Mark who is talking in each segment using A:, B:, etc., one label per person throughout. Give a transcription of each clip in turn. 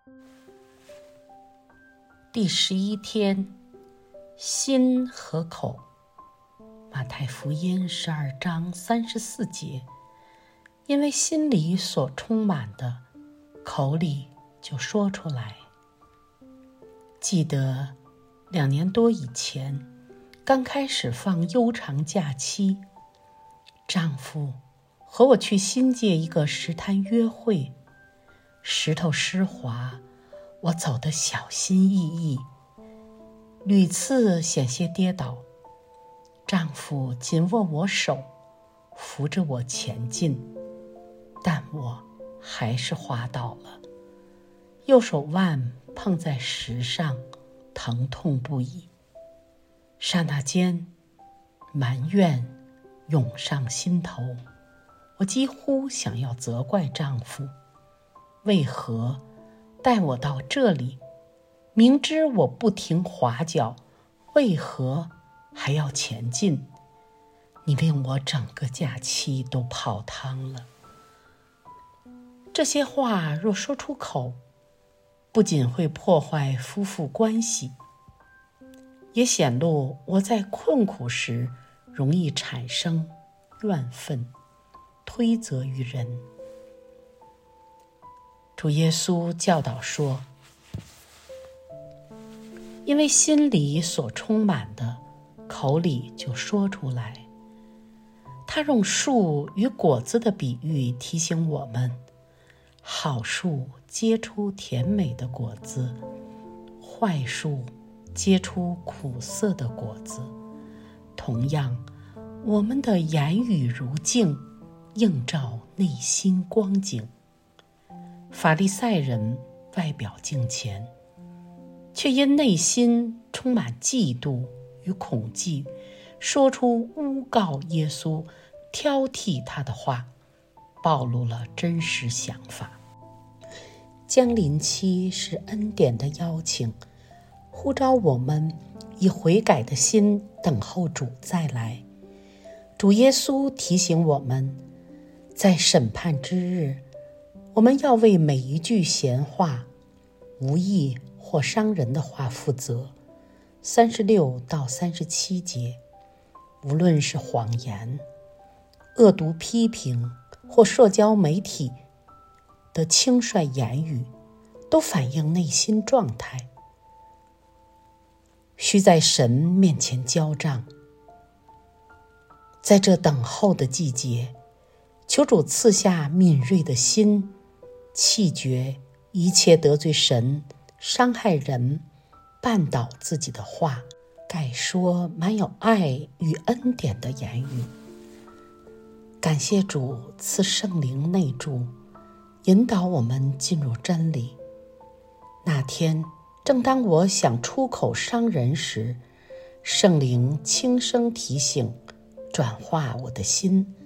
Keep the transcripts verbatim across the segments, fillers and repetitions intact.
A: 第十一天，心和口。马太福音十二章三十四节，因为心里所充满的，口里就说出来。记得两年多以前，刚开始放悠长假期，丈夫和我去新界一个石滩约会，石头湿滑，我走得小心翼翼，屡次险些跌倒。丈夫紧握我手，扶着我前进，但我还是滑倒了，右手腕碰在石上，疼痛不已。刹那间，埋怨涌上心头，我几乎想要责怪丈夫，为何带我到这里？明知我不停滑脚，为何还要前进？你令我整个假期都泡汤了。这些话若说出口，不仅会破坏夫妇关系，也显露我在困苦时容易产生怨愤，推责于人。主耶稣教导说，因为心里所充满的，口里就说出来。他用树与果子的比喻提醒我们，好树结出甜美的果子，坏树结出苦涩的果子。同样，我们的言语如镜，映照内心光景。法利赛人外表敬虔，却因内心充满嫉妒与恐惧，说出诬告耶稣、挑剔他的话，暴露了真实想法。降临期是恩典的邀请，呼召我们以悔改的心等候主再来。主耶稣提醒我们，在审判之日，我们要为每一句闲话、无意或伤人的话负责。三十六到三十七节，无论是谎言、恶毒批评或社交媒体的轻率言语，都反映内心状态，需在神面前交账。在这等候的季节，求主赐下敏锐的心，弃绝一切得罪神、伤害人、绊倒自己的话，改说满有爱与恩典的言语。感谢主赐圣灵内住，引导我们进入真理。那天，正当我想出口伤人时，圣灵轻声提醒，转化我的心，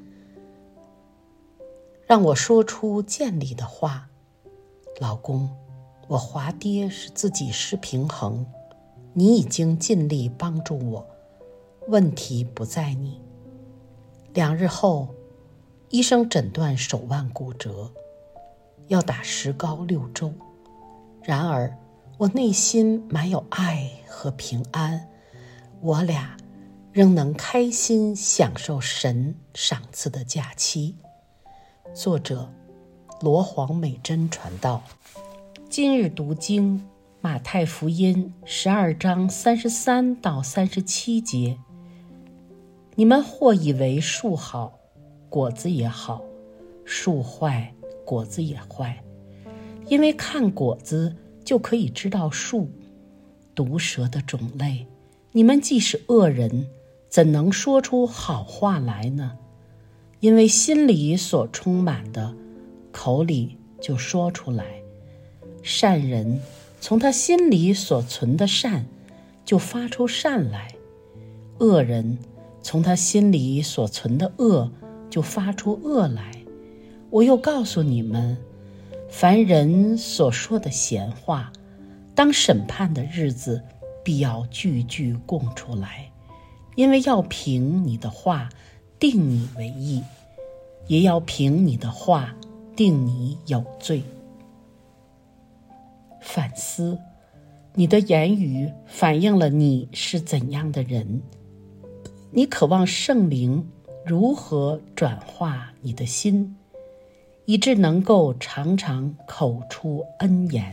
A: 让我说出建立的话。老公，我滑跌是自己失平衡，你已经尽力帮助我，问题不在你。两日后，医生诊断手腕骨折，要打石膏六周。然而，我内心满有爱和平安，我俩仍能开心享受神赏赐的假期。作者罗黄美珍传道。今日读经，马太福音十二章三十三到三十七节。你们或以为树好，果子也好；树坏，果子也坏。因为看果子就可以知道树。毒蛇的种类，你们既是恶人，怎能说出好话来呢？因为心里所充满的，口里就说出来。善人从他心里所存的善，就发出善来；恶人从他心里所存的恶，就发出恶来。我又告诉你们，凡人所说的闲话，当审判的日子，必要句句供出来，因为要凭你的话定你为义，也要凭你的话定你有罪。 反思，你的言语反映了你是怎样的人。你渴望圣灵如何转化你的心，以致能够常常口出恩言。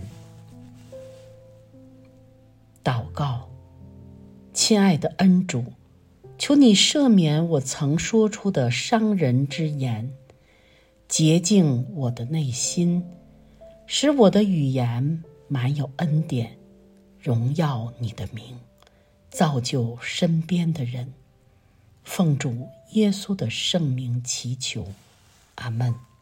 A: 祷告，亲爱的恩主，求你赦免我曾说出的伤人之言，洁净我的内心，使我的语言满有恩典，荣耀你的名，造就身边的人。奉主耶稣的圣名祈求，阿们。